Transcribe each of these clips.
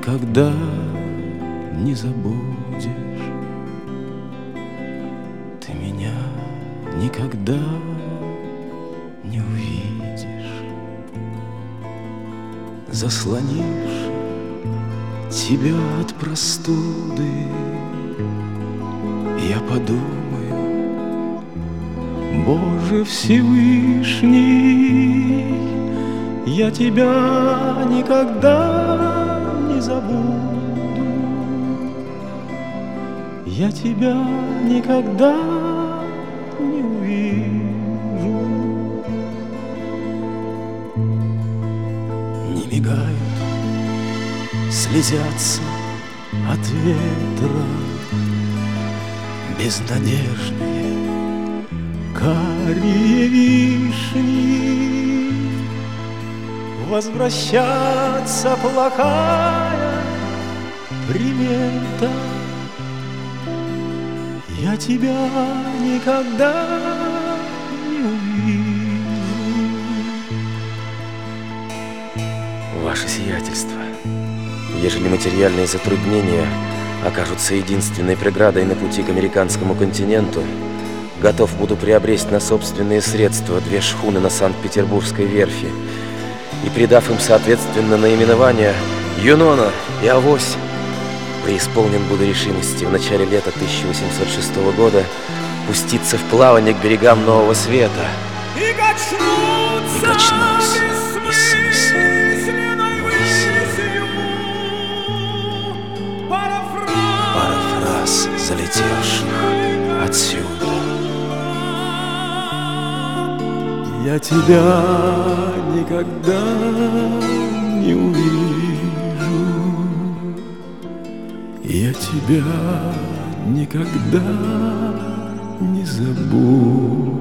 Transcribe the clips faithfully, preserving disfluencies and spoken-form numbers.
никогда не забудешь. Ты меня никогда не увидишь. Заслонишь тебя от простуды, я подумаю: Боже Всевышний, я тебя никогда не забуду, я тебя никогда не увижу. Не мигают, слезятся от ветра безнадежные карие вишни. Возвращаться плохая примета, я тебя никогда не увижу. Ваше сиятельство, ежели материальные затруднения окажутся единственной преградой на пути к американскому континенту, готов буду приобрести на собственные средства две шхуны на Санкт-Петербургской верфи и, придав им соответственно наименования Юнона и Авось, преисполнен буду решимости в начале лета тысяча восемьсот шестого года пуститься в плавание к берегам Нового Света и качнуться бессмысленной высью. Парафраз залетевших отсюда. Я тебя никогда не увижу, я тебя никогда не забуду.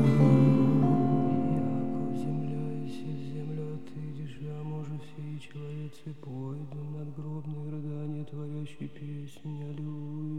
Земля, если земля отыдешь, а может все человецы пойду надгробные рыдания творящей песни, аллилуйя.